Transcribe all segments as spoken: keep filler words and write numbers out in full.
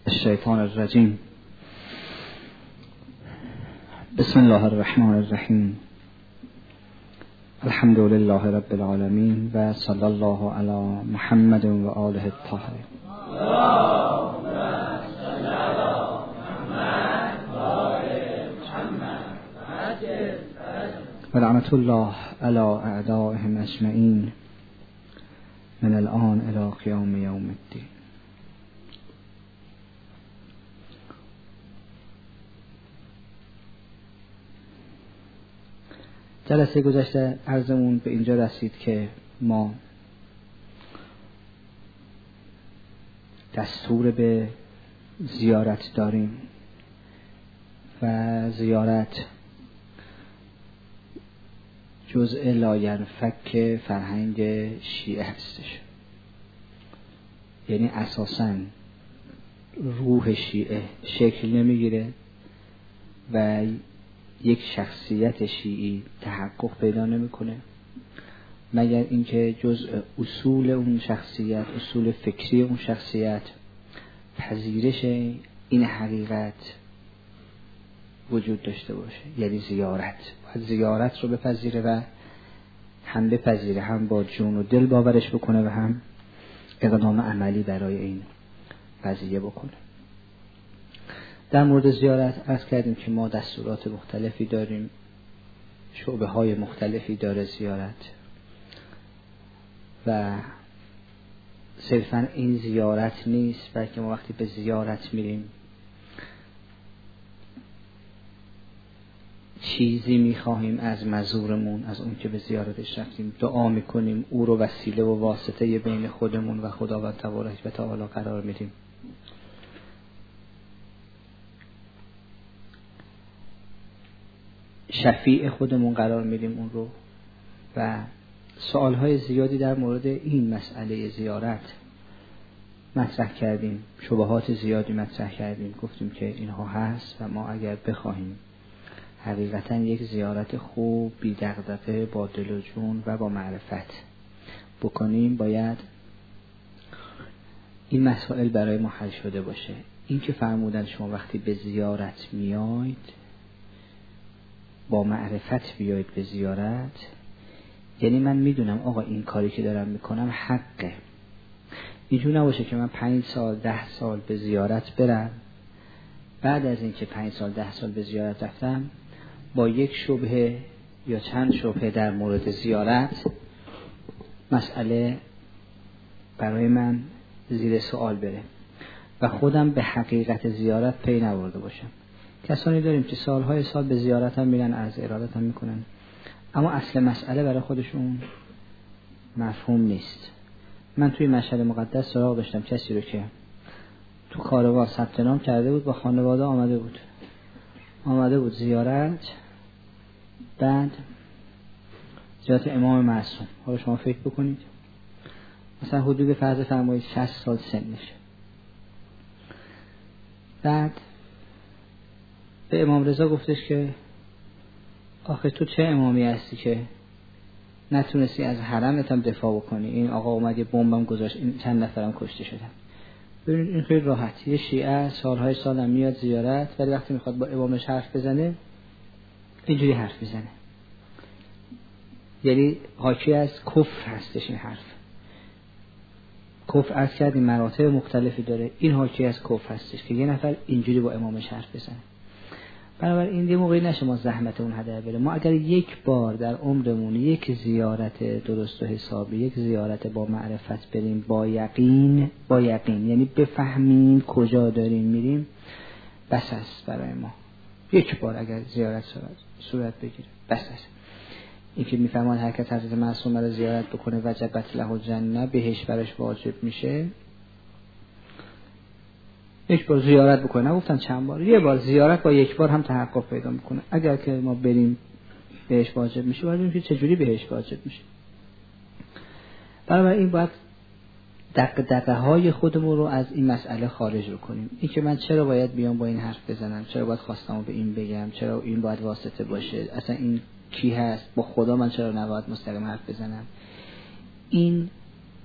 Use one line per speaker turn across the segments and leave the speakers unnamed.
الشیطان الرجیم. بسم الله الرحمن الرحیم. الحمد لله رب العالمین و صلی الله علی محمد و آله الطاهرین. و لعنت الله علی اعدائهم اجمعین من الان الی قیام یوم الدین. جلسه گذشته عرضمون به اینجا رسید که ما دستور به زیارت داریم و زیارت جزء لاینفک فرهنگ شیعه هستش. یعنی اساساً روح شیعه شکل نمیگیره و یک شخصیت شیعی تحقق پیدا نمیکنه مگر اینکه جزء اصول اون شخصیت، اصول فکری اون شخصیت، پذیرش این حقیقت وجود داشته باشه. یعنی زیارت باید زیارت رو بپذیره و هم بپذیره، هم با جون و دل باورش بکنه و هم اقدام عملی برای این قضیه بکنه. در مورد زیارت عرض کردیم که ما دستورات مختلفی داریم، شعبه های مختلفی داره زیارت و صرفا این زیارت نیست، بلکه ما وقتی به زیارت میریم چیزی میخواهیم از مزورمون، از اون که به زیارتش رفتیم، دعا میکنیم، او رو وسیله و واسطه بین خودمون و خداوند تبارک و تعالی قرار میدیم. شفیع خودمون قرار میدیم اون رو. و سوالهای زیادی در مورد این مسئله زیارت مطرح کردیم، شبهات زیادی مطرح کردیم، گفتیم که اینها هست و ما اگر بخواهیم حقیقتا یک زیارت خوب بی دغدغه با دل و جون و با معرفت بکنیم، باید این مسائل برای ما حل شده باشه. این که فرمودن شما وقتی به زیارت میاید با معرفت بیاید به زیارت، یعنی من میدونم آقا این کاری که دارم میکنم حقه. اینجور نباشه که من پنج سال ده سال به زیارت برم، بعد از این که پنج سال ده سال به زیارت رفتم با یک شبهه یا چند شبهه در مورد زیارت مسئله برای من زیر سوال بره و خودم به حقیقت زیارت پی نبرده باشم. کسانی داریم که سالهای سال به زیارت هم میرن، از ارادت هم میکنن، اما اصل مسئله برای خودشون مفهوم نیست. من توی مشهد مقدس سراغ داشتم کسی رو که تو کاروان ثبت نام کرده بود، با خانواده آمده بود آمده بود زیارت، بعد زیارت امام معصوم. حالا شما فکر بکنید مثلا حدود فرض فرمایید شصت سال سنشه. بعد به امام رضا گفتش که آخه تو چه امامی هستی که نتونستی از حرمت هم دفاع بکنی؟ این آقا اومد یه بمبم گذاشت، این چند نفرم کشته شدن. ببینید این خیلی راحت، یه شیعه سالهای سال هم میاد زیارت، ولی وقتی میخواد با امامش حرف بزنه اینجوری حرف میزنه. یعنی حاکی از کفر هستش این حرف. کفر عرض کردیم مراتب مختلفی داره، این حاکی از کفر هستش که یه نفر اینجوری با امامش حرف بزنه. بنابراین این موقعی نشه ما زحمت اون هدر بره. ما اگر یک بار در عمرمون یک زیارت درست و حسابی، یک زیارت با معرفت بریم، با یقین، با یقین یعنی بفهمیم کجا داریم میریم، بس است برای ما. یک بار اگر زیارت صورت بگیره بس است. این که میفهمان هر کس حضرت معصومه رو زیارت بکنه وجبت له الجنه، بهش برش واجب میشه. یک بار زیارت بکنه، نگفتن چند بار، یه بار زیارت با یک بار هم تحقق پیدا میکنه. اگر که ما بریم بهش واجب میشه، باید ببینیم که چجوری بهش واجب میشه. برای این باید دق دقه های خودمون رو از این مسئله خارج رو کنیم. این که من چرا باید بیام با این حرف بزنم، چرا باید خواستم به این بگم، چرا این باید واسطه باشه، اصلا این کی هست، با خدا من چرا نباید مستقیم حرف بزنم. این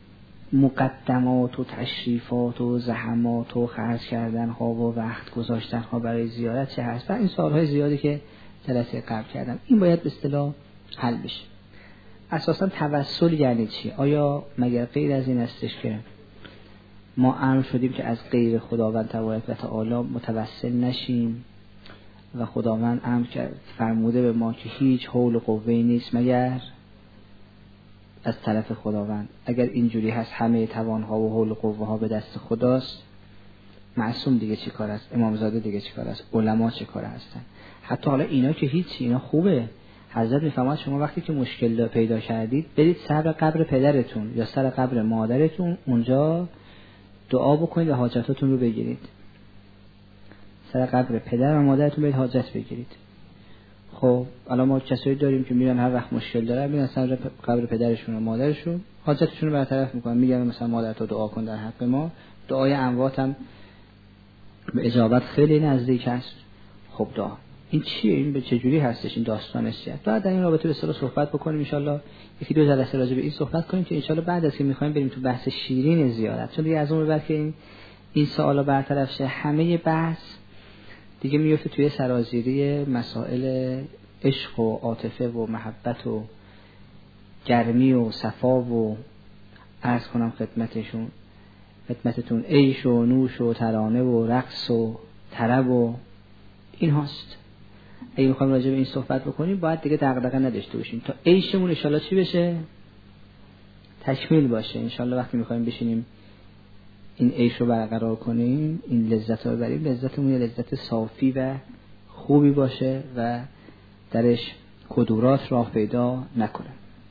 مقدمات و تشریفات و زحمات و خرج کردن ها و وقت گذاشتن ها برای زیارت چه هست و این سالهای زیادی که جلسه قبل کردم، این باید به اصطلاح حل بشه. اساسا توسل یعنی چی؟ آیا مگر غیر از این استش که ما امر شدیم که از غیر خداوند تبارک و تعالی متوسل نشیم و خداوند امر کرد فرموده به ما که هیچ حول و قوه‌ای نیست مگر از طرف خداوند. اگر اینجوری هست همه توانها و حول و قوه ها به دست خداست، معصوم دیگه چی کار است؟ امامزاده دیگه چی کار است؟ علما چه کار هستن؟ حتی حالا اینا که هیچ، اینا خوبه. حضرت میفرماد شما وقتی که مشکل پیدا کردید برید سر قبر پدرتون یا سر قبر مادرتون، اونجا دعا بکنید و حاجتاتون رو بگیرید. سر قبر پدر و مادرتون برید حاجت بگیرید. خب الان ما کسایی داریم که میرن هر وقت مشکل دارن میرن سر قبر پدرشون و مادرشون حاجتشون رو برطرف میکنن، میگن مثلا مادر تو دعا کن در حق ما. دعای اموات هم به اجابت خیلی نزدیک است. خب دعا این چیه؟ این به چه جوری هستش؟ این داستانش چیه؟ بعد در این رابطه به اصطلاح صحبت بکنیم ان شاءالله. یکی دو جلسه راجع به این صحبت کنیم که ان شاءالله بعد از که میخوایم بریم تو بحث شیرین زیارت، چون دیگه از اون به بعد که این این سوالا برطرف شه همه بحث دیگه میفته توی سرازیری مسائل عشق و عاطفه و محبت و گرمی و صفا و عرض کنم خدمتشون خدمتتون عیش و نوش و ترانه و رقص و طرب و این هاست. اگه میخوایم راجع به این صحبت بکنیم باید دیگه دغدغه نداشته باشیم تا عیشمون ان شاءالله چی بشه؟ تکمیل باشه. ان شاءالله وقتی میخوایم بشینیم این عیش رو برقرار کنیم، این لذت رو ببریم، لذتمون یه لذت صافی و خوبی باشه و درش کدورات راه پیدا نکنه.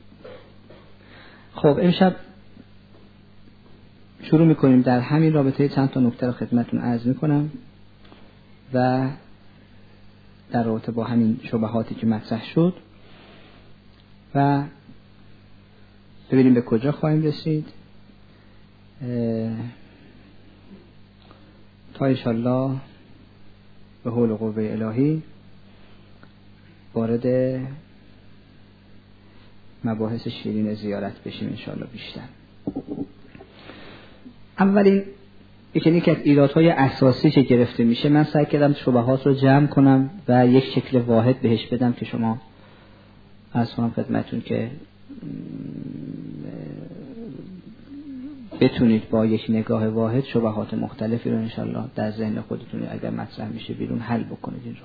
خب امشب شروع میکنیم در همین رابطه. چند تا نکته رو خدمتتون عرض میکنم و در رابطه با همین شبهاتی که مطرح شد و ببینیم به کجا خواهیم رسید تا انشالله به حول و قوه الهی وارد مباحث شیرین زیارت بشیم انشالله بیشتر. اولین یکی که از ایرادهای اساسی که گرفته میشه، من سعی کردم شبهات رو جمع کنم و یک شکل واحد بهش بدم که شما از کنم خدمتون که بتونید با یک نگاه واحد شبهات مختلفی رو انشالله در ذهن خودتون اگر مطرح میشه بیرون حل بکنید. این رو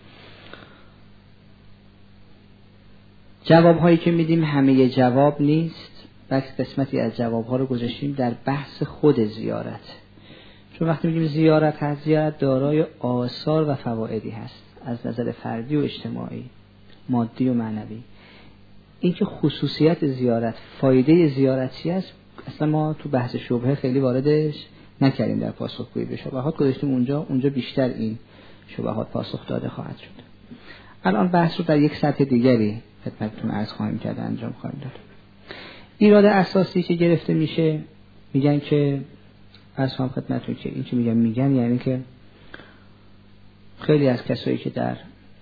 جواب هایی که میدیم همه جواب نیست، بلکه قسمتی از جواب ها رو گذاشتیم در بحث خود زیارت. چون وقتی میگیم زیارت هست، زیارت دارای آثار و فوائدی هست از نظر فردی و اجتماعی، مادی و معنوی. این که خصوصیت زیارت، فایده زیارت چی است، اصلا ما تو بحث شبهه خیلی واردش نکردیم. در پاسخگویی به شبهات گذاشتیم اونجا اونجا بیشتر این شبهات پاسخ داده خواهد شد. الان بحث رو در یک سطح دیگری خدمتتون عرض خواهیم کرد، انجام خواهیم داد. ایراد اساسی که گرفته میشه، میگن که عرض خواهم خدمتتون که این که میگن میگن یعنی که خیلی از کسایی که در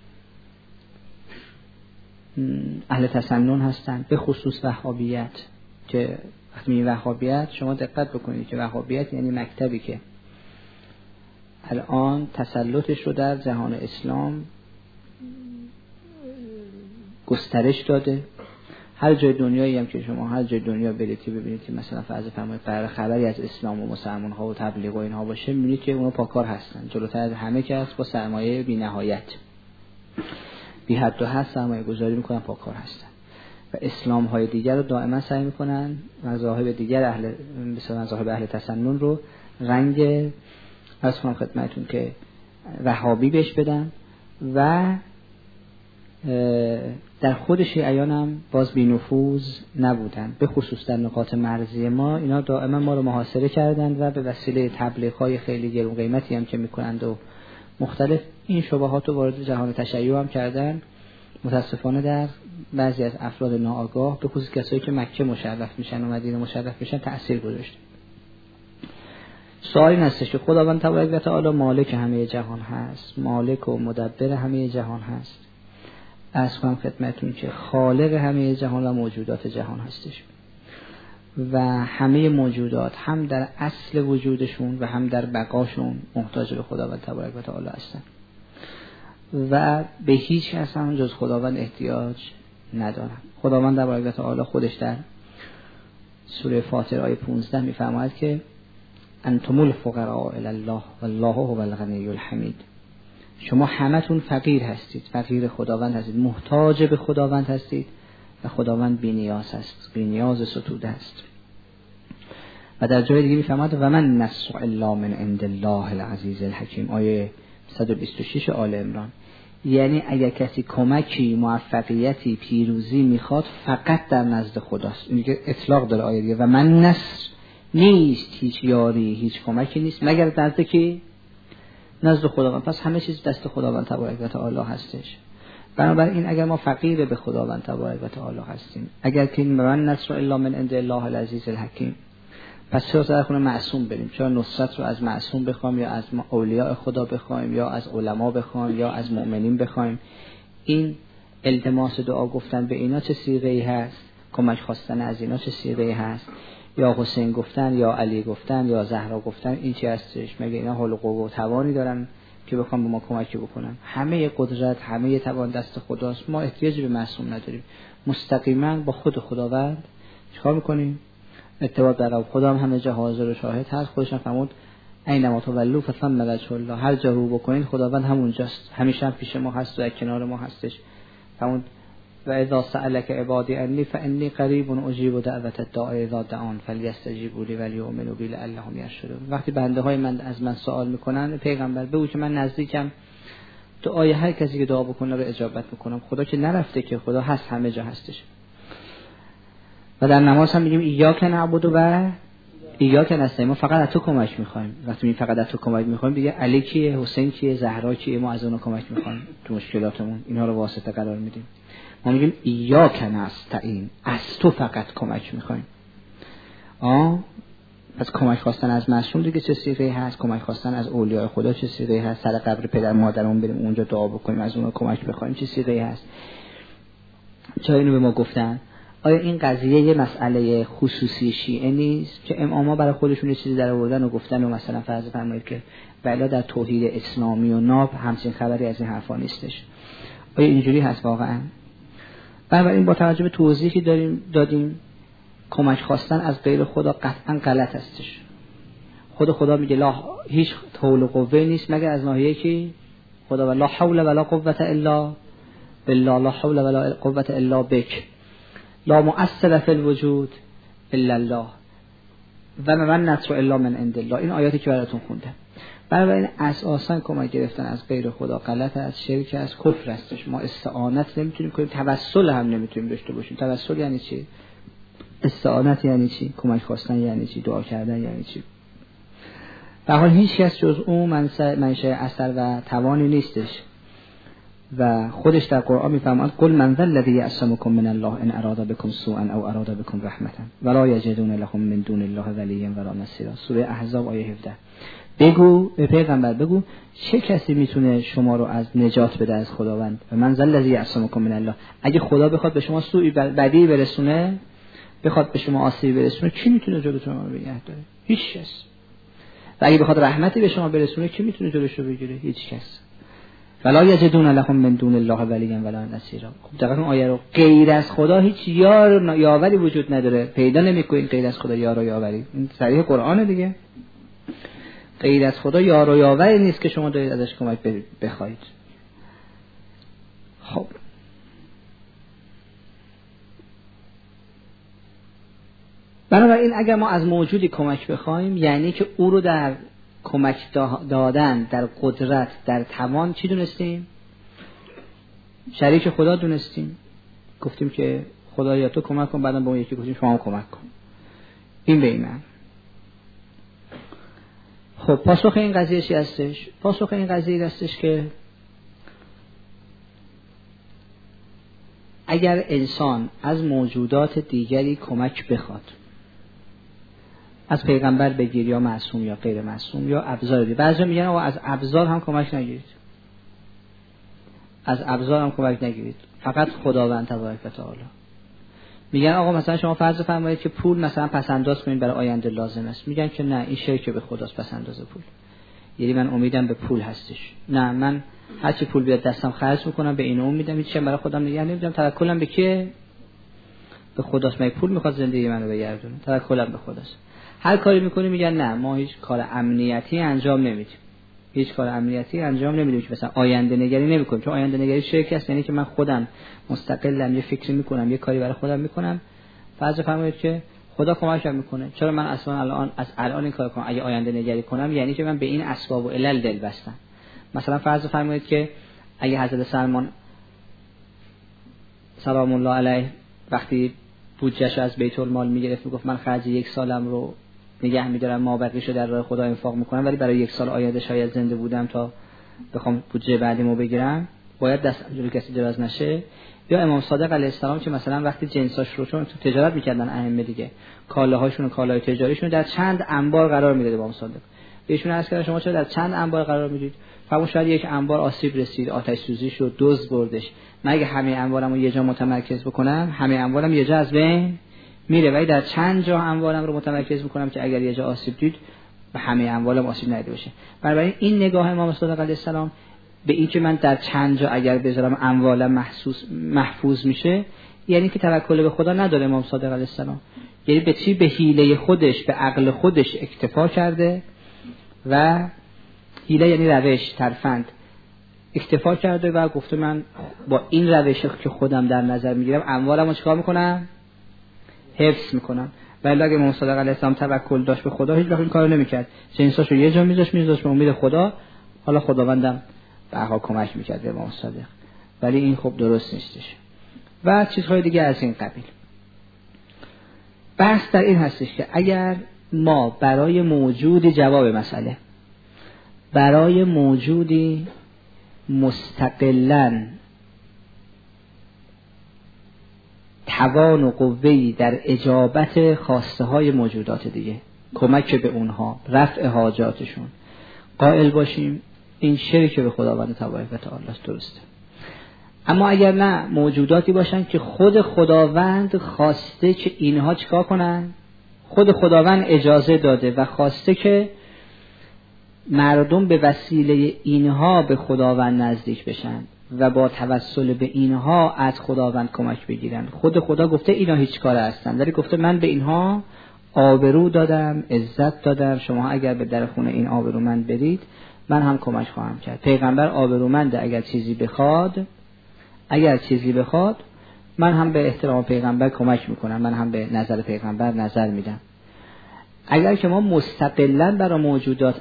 اهل تسنن هستن، به خصوص وهابیت، که وقتی میگن وهابیت شما دقت بکنید که وهابیت یعنی مکتبی که الان تسلطش رو در جهان اسلام گسترش داده. هر جای دنیایی هم که شما هر جای دنیا برید که ببینید که مثلا فرض فرمایید قرار خبری از اسلام و مسلمان ها و تبلیغ و اینها باشه، میبینید که اونا پاکار هستن، جلوتر از همه کس با سرمایه بی نهایت بی حد و حد سرمایه گذاری میکنن، پاکار هستن و اسلام های دیگر رو دائما سعی میکنن مذاهب دیگر اهل مثلا مذاهب اهل تسنن رو رنگ از خودم خدمتتون که وهابی بهش بدن و در خود شیعیان هم باز بی نفوذ نبودن، به خصوص در نقاط مرزی ما. اینا دائما ما رو محاصره کردند و به وسیله تبلیغ‌های خیلی گرون قیمتی هم که میکنند و مختلف این شبهات رو وارد جهان تشیع هم کردن. متاسفانه در بعضی از افراد ناآگاه، به خصوص کسایی که مکه مشرف میشن و مدینه مشرف میشن، تأثیر گذاشته. سوالی هستش که خداوند تبارک و تعالی مالک همه جهان هست، مالک و مدبر همه جهان هست، از خواهم خدمتون که خالق همه جهان و موجودات جهان هستش. و همه موجودات هم در اصل وجودشون و هم در بقاشون محتاج به خداوند تبارک و تعالی هستن و به هیچ کس هم جز خداوند احتیاج ندارن. خداوند تبارک و تعالی خودش در سوره فاطر آیه پانزده میفرماید که انتم الفقراء الی الله والله هو الغنی الحمید. شما همتون فقیر هستید، فقیر خداوند هستید، محتاج به خداوند هستید و خداوند بی‌نیاز است، بی‌نیاز ستوده است. و در جای دیگه میفرماید و من نصر الا من عند الله العزیز الحکیم آیه صد و بیست و شش آل عمران. یعنی اگر کسی کمکی، موفقیتی، پیروزی میخواد فقط در نزد خداست. این که اطلاق داره آیه دیگه و من نصر نیست، هیچ یاری، هیچ کمکی نیست مگر نزد کی؟ نزد خداوند. پس همه چیز دست خداوند تبارک و تعالی هستش. بنابراین اگر ما فقیر به خداوند تبارک و تعالی هستیم، اگر که من نصر الا من عند الله العزیز الحکیم، پس چرا در خونه معصوم بریم؟ چرا نصرت رو از معصوم بخوایم یا از اولیاء خدا بخوایم یا از علما بخوایم یا از مؤمنین بخوایم؟ این التماس دعا گفتن به اینا چه صیغه‌ای هست؟ کمک خواستن از اینا چه صیغه‌ای هست؟ یا حسین گفتن یا علی گفتن یا زهرا گفتن این چی هستش؟ مگه اینا حول و قوه و توانی دارن که بخوام به ما کمکی بکنن؟ همه قدرت، همه توان دست خداست. ما احتیاجی به معصوم نداریم. مستقیما با خود خداوند چیکار می‌کنیم؟ ارتباط برقرار. خدا هم همه جا حاضر و شاهد هست. خودش هم فرمود اینما تولوا فثم وجه الله. هر جا رو بکنید خداوند همونجاست، همیشه هم پیش ما هست و در کنار ما هستش. فرمود و اذا سألك عبادی انی فانی قریب اجیب دعوت الداع اذا دعان فلیستجیبوا لی ولیؤمنوا بی لعلهم یرشدون. وقتی بنده های من از من سوال میکنن پیغمبر بگو که من نزدیکم، دعای هر کسی که دعا بکنه رو اجابت میکنم. خدا که نرفته که، خدا هست، همه جا هستش. و در نماز هم میگیم ایاک نعبد و ایاک نستعین. ما فقط از تو کمک میخوایم. وقتی می فقط از تو کمک میخوایم دیگه علی کیه، حسین کیه، زهرا کیه، ما از اونها کمک میخوایم تو مشکلاتمون، اینها رو واسطه قرار میدیم. ما میگیم ایاک نستعین، از تو فقط کمک میخوایم. آه پس کمک خواستن از معصوم دیگه چه صیغه‌ای هست؟ کمک خواستن از اولیاء خدا چه صیغه‌ای هست؟ سر قبر پدر مادرمون بریم اونجا دعا بکنیم، از اونها کمک بخوایم چه صیغه‌ای هست؟ چرا اینو به ما گفتن؟ آیا این قضیه یه مسئله خصوصی شیعه نیست که اماما برای خودشون یه چیزی در آوردن و گفتن و مثلا فرض فرمایید که بلا در توحید اسلامی و ناب همچین خبری از این حرفا نیستش؟ آیا اینجوری هست واقعا؟ بنابراین با توجه به توضیحی که داریم دادیم کمک خواستن از غیر خدا قطعا غلط هستش. خود خدا میگه لا هیچ حول و قوه نیست مگر از ناحیه که خدا، ولا حول ولا قوه الا بالله، لا حول ولا قوه الا بک، لا مؤثر فی الوجود الا الله و من نصر الا من عند الله. این آیاتی که براتون خوندم. بنابراین اساسا کمک گرفتن از غیر خدا غلط است، شرک است، کفر هستش. ما استعانت نمیتونیم کنیم، توسل هم نمیتونیم داشته باشیم. توسل یعنی چی؟ استعانت یعنی چی؟ کمک خواستن یعنی چی؟ دعا کردن یعنی چی؟ به حال هیچ کس جز اون منشأ اثر و توانی نیستش. و خودش در قرآن میفرماید قل من ذا الذی یعصمکم من الله ان اراد بكم سوءا او اراد بكم رحمة ولا یجدون لهم من دون الله ولیا ولا نصیرا. سوره احزاب آیه هفده. بگو به پیغمبر بگو چه کسی میتونه شما رو از نجات بده از خداوند؟ و من ذا الذی یعصمکم من الله. اگه خدا بخواد به شما سوء بدی برسونه، بخواد به شما آسیب برسونه، کی میتونه جلوتون رو بگیره؟ هیچ کس. و اگه بخواد رحمتی به شما برسونه، کی میتونه جلوش رو بگیره؟ هیچ کس. ولا یجدون لهم من دون الله ولیا ولا نصیرا. خب دقیقاً این آیه رو غیر از خدا هیچ یار یاوری وجود نداره، پیدا نمی‌کنید غیر از خدا یار و یاوری. این صریح قرآنه دیگه. غیر از خدا یار و یاوری نیست که شما دارید ازش کمک بخواید. خب بنابراین اگر ما از موجودی کمک بخوایم یعنی که او رو در کمک دادن، در قدرت، در توان چی دونستیم؟ شریک خدا دونستیم. گفتیم که خدایا تو کمک کن، بعدم به اون یکی گفتیم شما هم کمک کن. این به این من. خب پاسخ این قضیه چی هستش؟ پاسخ این قضیه هستش که اگر انسان از موجودات دیگری کمک بخواد، از پیغمبر بگیر یا معصوم یا غیر معصوم یا ابزار دیگه. بعضی میگن آقا از ابزار هم کمک نگیرید، از ابزار هم کمک نگیرید، فقط خداوند تبارک و تعالی. میگن آقا مثلا شما فرض فرمایید که پول مثلا پس انداز کنین برای آینده لازم است. میگن که نه، این شرک به خداست پس انداز پول. یعنی من امیدم به پول هستش. نه، من هر چی پول بیاد دستم خرج میکنم، به این امیدم، هیچ چیزی برای خودم نگه نمیدارم. توکلم به کیه؟ به خداست. من پول میخواد زندگی منو بگردونه، توکلم به خداست. هر کاری میکنی میگن نه، ما هیچ کار امنیتی انجام نمیدیم. هیچ کار امنیتی انجام نمیدیم که مثلا آینده نگری نمیکنیم، چون آینده نگری شرک است. یعنی که من خودم مستقلم یه فکری میکنم، یه کاری برای خودم میکنم. فرض فرمایید که خدا کمکم میکنه، چرا من اصلا الان از الان این کار کنم؟ اگه آینده نگری کنم یعنی که من به این اسباب و علل دل بستم. مثلا فرض فرمایید که اگه حضرت سلمان سلام الله علیه وقتی بودجه‌شو از بیت المال میگرفت میگفت من خرج یک سالم رو نگه میدارم، ما بقیه‌شو در راه خدا انفاق میکنم، ولی برای یک سال آینده شاید زنده بودم تا بخوام بودجه بعدیمو بگیرم، باید دست جلوی کسی دراز نشه. یا امام صادق علیه السلام که مثلا وقتی جنساش رو، چون تو تجارت میکردن ائمه دیگه، کالاهاشون و کالای تجاریشون در چند انبار قرار میداد. امام صادق بهشون عرض کرد شما چرا در چند انبار قرار میدید؟ فرمود شاید یک انبار آسیب رسید، آتش سوزی شد، دزد بردش، مگه همه انبارمو یه جا متمرکز بکنم؟ همه انبارم یه جا از بین میره، ولی در چند جا انبارم رو متمرکز میکنم که اگر یه جا آسیب دید به همه انبارم آسیب ندیده باشه. بنابراین این نگاه امام صادق علیه السلام به این که من در چند جا اگر بذارم اموالم محسوس محفوظ میشه، یعنی که توکل به خدا نداره امام صادق علیه السلام. یعنی به چی؟ به حیله خودش، به عقل خودش اکتفا کرده و حیله یعنی روش، ترفند، اکتفا کرده و گفته من با این روشی که خودم در نظر میگیرم اموالمو چیکار میکنم؟ حفظ میکنم. ولی اگه امام صادق علیه السلام توکل داشت به خدا، هیچ وقت این کارو نمیکرد. جنساشو یه جا میذاشت میذاشت به امید خدا، حالا خداوندم به هر حال کمک میکرد به امام صادق. ولی این خب درست نیستش. و چیزهای دیگه از این قبیل. بحث در این هستش که اگر ما برای موجود جواب مسئله، برای موجودی مستقلاً توان و قوه‌ای در اجابت خواسته های موجودات دیگه، کمک به اونها، رفع حاجاتشون قائل باشیم، این شرک به خداوند تبارک و تعالی است، درسته. اما اگر نه، موجوداتی باشن که خود خداوند خواسته که اینها چیکار کنن، خود خداوند اجازه داده و خواسته که مردم به وسیله اینها به خداوند نزدیک بشن و با توسل به اینها از خداوند کمک بگیرن. خود خدا گفته اینا هیچ کاره هستن، ولی گفته من به اینها آبرو دادم، عزت دادم، شما اگر به در خونه این آبرومند برید من هم کمک خواهم کرد. پیغمبر آبرومنده، اگر چیزی بخواد اگر چیزی بخواد من هم به احترام پیغمبر کمک میکنم، من هم به نظر پیغمبر نظر میدم. اگر که ما مستقلاً برای موجودات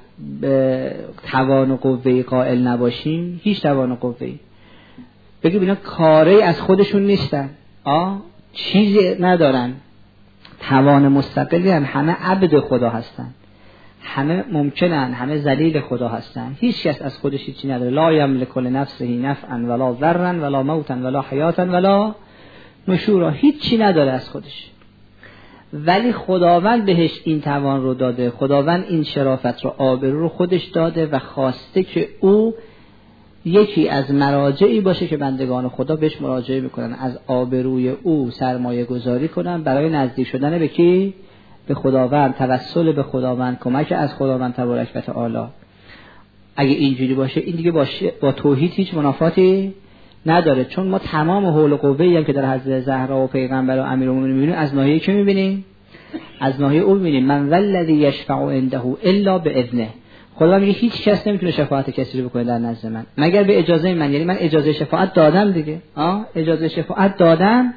توان و قوه‌ای قائل نباشیم، هیچ توان و قوه‌ای، بگیم اینا کاری از خودشون نیستن، آه چیزی ندارن، توان مستقلی هم، همه عبد خدا هستن، همه ممکنن، همه ذلیل خدا هستن، هیچ کس از خودش هیچی نداره. لا یملک لنفسه نفعا ولا ضرا ولا موتا ولا حیاتا ولا نشورا، هیچی نداره از خودش، ولی خداوند بهش این توان رو داده، خداوند این شرافت رو، آبرو رو خودش داده و خواسته که او یکی از مراجعی باشه که بندگان خدا بهش مراجعه میکنن، از آبروی او سرمایه گذاری کنن برای نزدیک شدن به کی؟ به خداوند، توسل به خداوند، کمک از خداوند تبارک و تعالی. اگه اینجوری باشه این دیگه باشه با توحید هیچ منافاتی نداره، چون ما تمام حول و قوه‌ای هم که در حضرت زهرا و پیغمبر و امیرالمومنین می‌بینیم از ناحیه کی می‌بینیم؟ از ناحیه او می‌بینیم. من والذی یشفع عنده الا باذنه. خدا میگه هیچ کس نمیتونه شفاعت کسی رو بکنه در نزد من مگر به اجازه من، یعنی من اجازه شفاعت دادم دیگه، آه اجازه شفاعت دادم،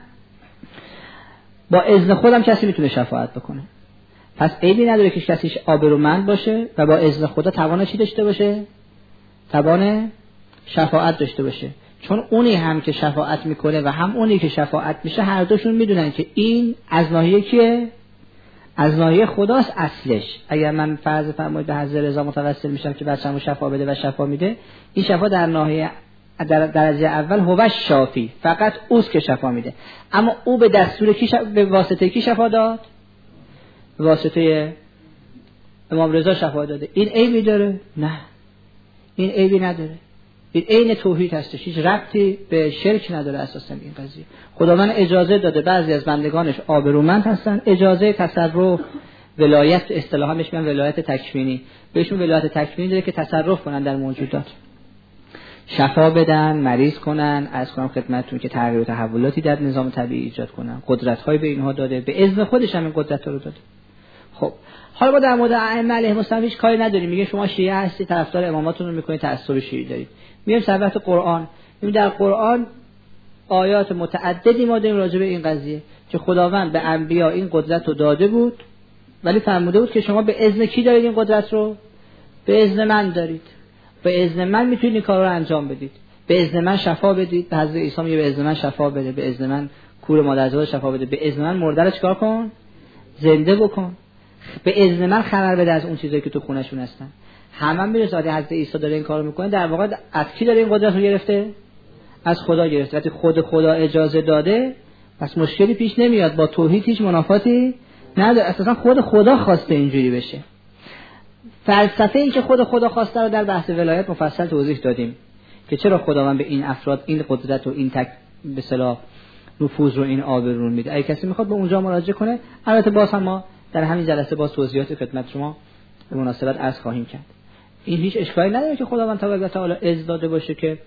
با اذن خودم کسی میتونه شفاعت بکنه. پس عیبی نداره که کسیش آبرومند باشه و با اذن خدا توان چی داشته باشه؟ توان شفاعت داشته باشه، چون اونی هم که شفاعت میکنه و هم اونی که شفاعت میشه هر دوشون میدونن که این از ناحیه کیه؟ از ناحیه خداست اصلش. اگر من فرض فرمایید به حضرت رضا متوسل میشم که بچه‌مو شفا بده و شفا میده، این شفا در ناحیه در درجه اول هو شافی، فقط اوست که شفا میده، اما او به دستور کی شف... به واسطه کی شفا داد؟ به واسطه امام رضا شفا داده. این عیبی داره؟ نه، این عیبی نداره. این عین توحید هستش، هیچ ربطی به شرک نداره اساسا این قضیه. خداوند اجازه داده بعضی از بندگانش آبرومند هستن، اجازه تصرف ولایت اصطلاحا بهش میگن ولایت تکوینی، بهشون ولایت تکوینی داره که تصرف کنن در موجودات، شفا بدن، مریض کنن، از کنم خدمتتون که تغییر و تحولاتی در نظام طبیعی ایجاد کنن، قدرت‌های به اینها داده، به اذن خودش هم این قدرت رو داده. خب حالا ما در مورد ائمه علیهم السلام هیچ کاری نداریم، میگه شما شیعه هستی، طرفدار اماماتون رو میکنید، تعصب شیعی دارید. میایم صحبت قرآن، میبینیم در قرآن آیات متعددی ما داریم راجع به این قضیه که خداوند به انبیا این قدرت رو داده بود، ولی فرموده بود که شما به اذن کی دارید این قدرت رو؟ به اذن من دارید. به اذن من میتونید این کار رو انجام بدید. به اذن من شفا بدید. به حضرت عیسی میگه به اذن من شفا بده، به اذن من کور مادرزاد شفا بده، به اذن من مرده رو چیکار کن؟ زنده بکن. به اذن من خبر بده از اون چیزایی که تو خونه‌شون هستن. همه هم می‌دونید حضرت عیسی داره این کارو میکنه، در واقع از کی داره این قدرت رو گرفته؟ از خدا گرفته. وقتی خود خدا اجازه داده پس مشکلی پیش نمیاد، با توحید هیچ منافاتی نداره، اساسا خود خدا خواسته اینجوری بشه. فلسفه این که خود خدا خواسته رو در بحث ولایت مفصل توضیح دادیم که چرا خداوند به این افراد این قدرت و این تک به اصطلاح نفوذ رو این آبرو رو میده. اگه کسی میخواد به اونجا مراجعه کنه، البته باز هم ما در همین جلسه باز توضیحات خدمت شما به مناسبت عرض خواهیم کرد. این هیچ اشکالی نداره که خداوند تبارک و تعالی اذن داده باشه که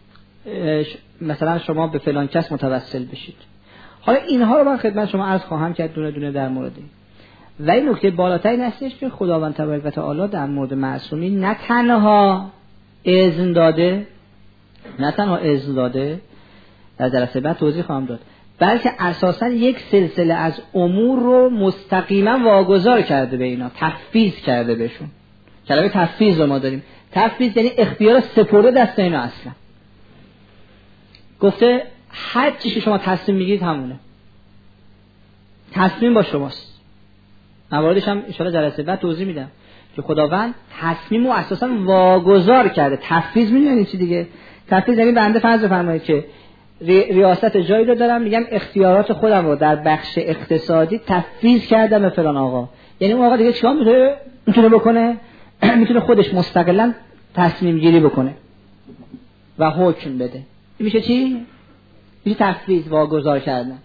مثلا شما به فلان کس متوسل بشید. حالا اینها رو من خدمت شما عرض خواهم کرد دونه دونه در مورد این. و این نکته بالاتر این هستش که خداوند تبارک و تعالی در مورد معصومین نه تنها اذن داده، نه تنها اذن داده، در جلسه بعد توضیح خواهم داد، بلکه اساسا یک سلسله از امور رو مستقیما واگذار کرده به اینا، تفویض کرده بهشون. کلمه تفویض رو ما داریم. تفویض یعنی اختیار سپرده دست اینا. اصلا گفته هر چیزی که شما تصمیم میگیرید همونه، تصمیم با شماست. مواردش هم ان شاء الله جلسه بعد توضیح میدم که خداوند تصمیم رو اساسا واگذار کرده. تفویض میدونید چی دیگه؟ تفویض یعنی بنده فرض بفرمایید که ریاست جایی رو دارم، میگم اختیارات خودم رو در بخش اقتصادی تفویض کردم به فلان آقا، یعنی اون آقا دیگه چیکار میتونه میتونه بکنه؟ میتونه خودش مستقلا تصمیم گیری بکنه و حکم بده. میشه چی؟ میشه تفویض، واگذار کردن.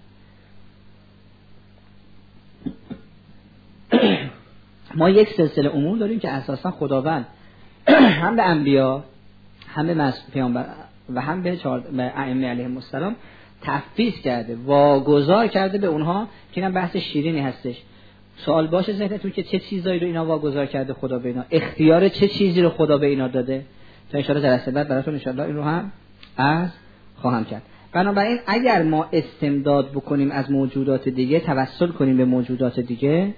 ما یک سلسله امور داریم که اساسا خداوند هم به انبیا، هم به پیامبر و هم به ائمه علیهم السلام تفویض کرده، واگذار کرده به اونها که این بحث شیرینی هستش. سوال باشه ذهنتون که چه چیزایی رو اینا واگذار کرده خدا به اینا، اختیار چه چیزی رو خدا به اینا داده، تا ان شاءالله جلسه بعد براتون ان شاءالله این رو هم از خواهم کرد. بنابراین اگر ما استمداد بکنیم از موجودات دیگه، توسل کنیم به موجودات دیگه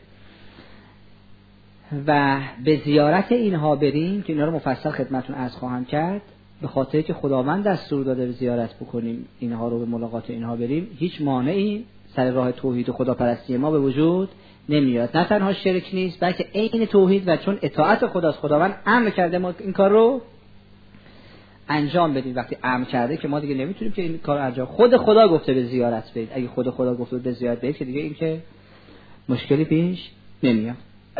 و به زیارت اینها بریم که اینا رو مفصل خدمتتون عرض خواهم کرد، به خاطر که خداوند دستور داده به زیارت بکنیم اینها رو، به ملاقات اینها بریم، هیچ مانعی سر راه توحید و خداپرستی ما به وجود نمیاد. نه تنها شرک نیست بلکه عین توحید، و چون اطاعت خداست، خداوند امر کرده ما این کار رو انجام بدیم. وقتی امر کرده که ما دیگه نمیتونیم که این کار انجام، خود خدا گفته به زیارت برید، اگه خود خدا گفته به زیارت برید که دیگه این که مشکلی پیش نمیاد.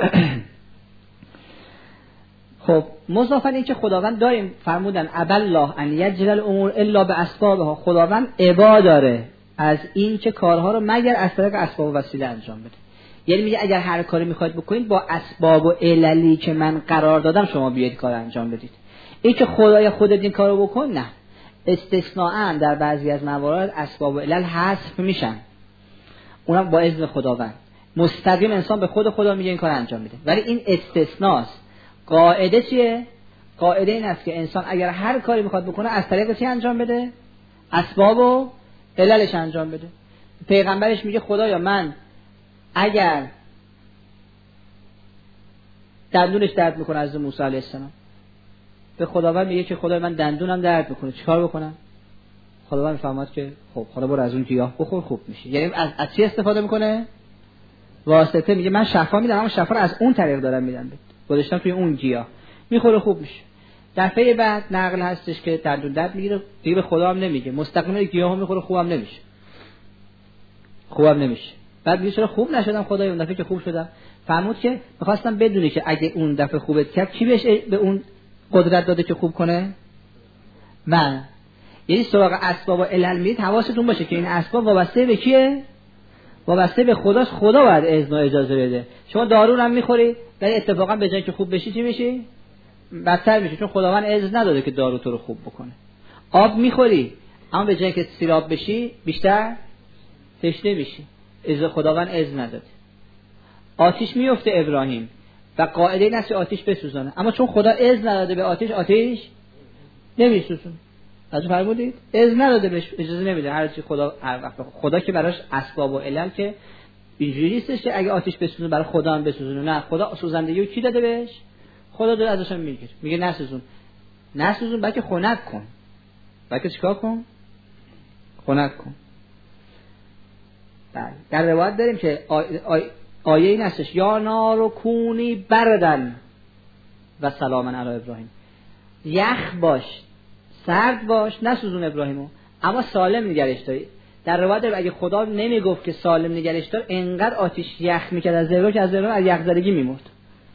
خب مضافاً این که خداوند داریم فرمودن ابالله ان یجعل الامور الا باسبابها، خداوند ابا داره از این که کارها رو مگر از طریق اسباب و وسیله انجام بده. یعنی میگه اگر هر کاری میخواید بکنید با اسباب و عللی که من قرار دادم شما بیاید کار انجام بدید. این که خدای خودت این کارو بکن، نه، استثناءً در بعضی از موارد اسباب و علل حذف میشن، اونم با اذن خداوند. مستقیم انسان به خود خدا میگه این کار انجام میده، ولی این استثناست. قاعده چیه؟ قاعده این است که انسان اگر هر کاری میخواد بکنه از طریق چی انجام بده؟ اسباب و عللش انجام بده. پیغمبرش میگه خدایا من اگر دندونش درد میکنه از موسی علیه السلام، به خداوند میگه که خدای من دندونم درد میکنه، چیکار بکنم؟ خداوند میفهمد که خب حالا برو از اون گیاه بخور خوب میشه. یعنی از, از چی استفاده میکنه؟ واسطه. میگه من شفا میدم، اما شفا رو از اون طریق دارم میدم، گذاشتم توی اون گیاه، میخوره خوب میشه. دفعه بعد نقل هستش که دندون درد میگیره، دیگه به خدا هم نمیگه، مستقیما گیاهو میخوره، خوبم نمیشه. خوبم نمیشه. بعد میگه چرا خوب نشدم خدای؟ اون دفعه که خوب شدم. فرمود که میخواستم بدونی که اگه اون دفعه خوبت کرد کی بهش به اون قدرت داده که خوب کنه؟ من یعنی سراغ اسباب و علل میرید، حواستون باشه که این اسباب وابسته به کیه؟ وابسته به خداست. خدا باید اذن و اجازه بده. شما دارو هم میخوری ولی اتفاقا به جای که خوب بشی چی میشی؟ بدتر میشی، چون خداوند اذن نداده که دارو تو رو خوب بکنه. آب میخوری اما به جای که سیراب بشی بیشتر تشنه میشی، اذن خداوند اذن نداده. آتش میفته ابراهیم و قاعده این است که آتش بسوزانه، اما چون خدا اذن نداده به آتش، آتش نمیسوزونه. از فرمودید اذن نداده بهش، اجازه نمیده. هر چی خدا هر وقت خدا که براش اسباب و علل که اینجوری نیستش که اگه آتش بسوزونه برای خدا هم بسوزونه، نه، خدا سوزندگی کی داده بهش؟ خدا داره ازش میگیره، میگه نسوزون نسوزون بلکه خنک کن. بلکه چیکار کن؟ خنک کن. بله در روایت داریم که آی... آی... آیه این هستش یا نارو کونی بردن و سلامن علی ابراهیم، یخ باش سرد باش نسوزون ابراهیمو اما سالم نگرش داری. در روایت اگه خدا نمیگفت که سالم نگرش دار، انقدر آتش یخ میکرد از ابراهیم که از ابراهیم از یخ زدگی میمرد.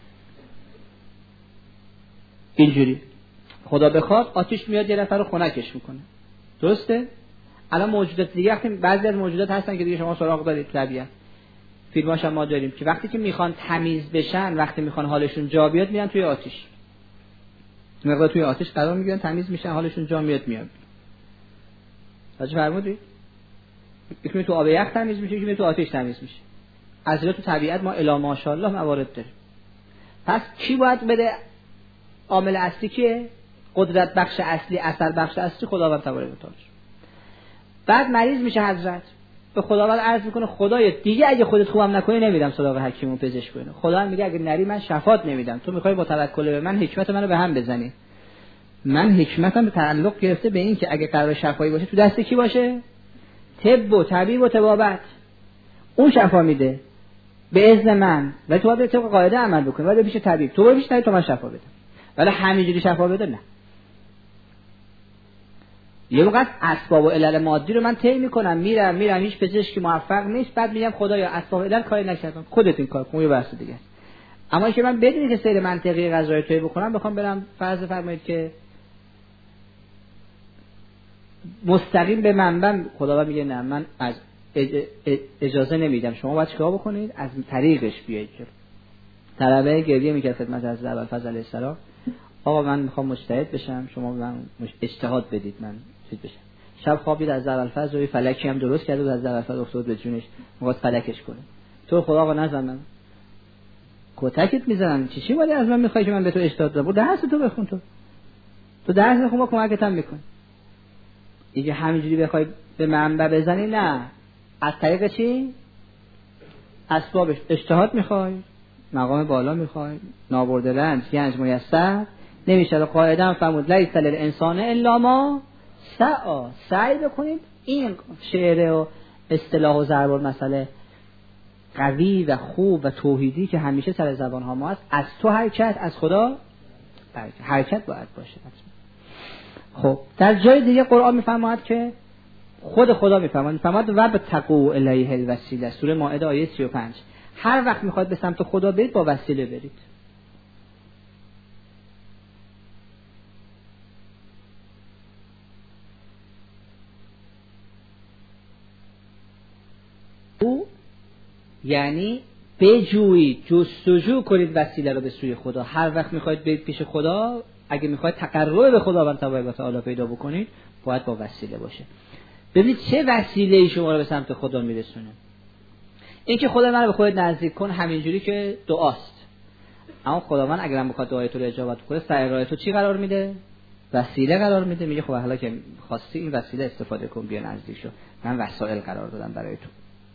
اینجوری خدا بخواد آتش میاد یه نفر رو خنکش میکنه. درسته؟ الان موجودات دیگه وقتی بعضی از موجودات هستن که دیگه شما سراغ دارید طبیعت فیلماش هم ما داریم که وقتی که میخوان تمیز بشن، وقتی میخوان حالشون جا بیاد میرن توی آتش، مقدار توی آتش قرار میگیرن، تمیز میشن، حالشون جا میاد میاد. راجع فرمودید یکی تو آب یخ تمیز میشه، یکی تو آتش تمیز میشه. از تو طبیعت ما الا ماشاءالله موارد داریم. پس کی باید بده؟ عامل اصلی کیه؟ قدرت بخش اصلی، اثر بخش اصلی خداوند تبارک و تعالی. بعد مریض میشه حضرت به خداوند عرض میکنه خدایا دیگه اگه خودت خوبم نکنی نمیدم سراغ حکیم و پزشک کنه. خدا میگه اگه نری من شفات نمیدم، تو میخوای با توکل به من حکمت منو به هم بزنی. من حکمتم به تعلق گرفته به این که اگه قرار شفایی باشه تو دست کی باشه؟ طب و طبیب و طبابت. اون شفا میده به اذن من و تو باید طبق قاعده عمل بکنی. باید پیش طبیب، تو برو پیش طبیب تو من شفا بدم. ولی همینجوری شفا بده نه. یه وقت اسباب و علل مادی رو من طی میکنم، میرم میرم هیچ پزشکی موفق نیست، بعد میگم خدایا اسباب و علل کاری نکردم، خودت این کار کن، یه بحث دیگه. اما اینکه من بدونی که سیر منطقی غذای طی بکنم، بخوام برم فرض فرمایید که مستقیم به منبع، خداوند میگه نه من از اجازه نمیدم، شما باید چیکار بکنید؟ از طریقش بیایید. طلبه گریه میکرد خدمت از ابوالفضل علیه السلام، آقا من میخوام مجتهد بشم، شما من اجتهاد بدید من چیز بشم. شب خوابید از ابوالفضل و فلکی هم درست کرده بود، از ابوالفضل افتاد به جونش، میخواد فلکش کنه. تو خدا آقا نزن، کتکت میزنن، چی چی ولی از من میخوای که من به تو اجتهاد بدم؟ درس تو بخون، تو تو درس بخون، ما کمکت هم میکنیم. دیگه همینجوری بخوای به منبع بزنی نه. از طریق چی؟ اسبابش. اجتهاد میخوای، مقام بالا میخوای، نابرده رنج گنج میسر نمیشه. قاعده هم فرمود لیس للانسان الا ما سعی. سعی بکنید. این شعر و اصطلاح و ضرب المثل قوی و خوب و توحیدی که همیشه سر زبان ها ما هست، از تو حرکت، از خدا حرکت, حرکت باید باشه. خب در جای دیگه قرآن میفرماید که خود خدا میفرماید میفرماید و بتقوا الیه الوسیله، سوره مائده آیه سی و پنج. هر وقت میخواد به سمت خدا برید با وسیله برید. او یعنی بجویید، جستجو کنید وسیله رو به سوی خدا. هر وقت میخواید برید پیش خدا، اگه میخواید تقرب به خداوند تبارک و تعالی پیدا بکنید، باید با وسیله باشه. ببینید چه وسیله‌ای شما رو به سمت خدا میرسونه. این که خدا منو به خودت نزدیک کن، همینجوری که دعاست. اما خداوند اگر هم بخواد دعای تو رو اجابت کنه، سر راه تو چی قرار میده؟ وسیله قرار میده. میگه خب حالا که خواستی این وسیله استفاده کن، بیا نزدیک شو، من وسایل قرار دادم برای تو.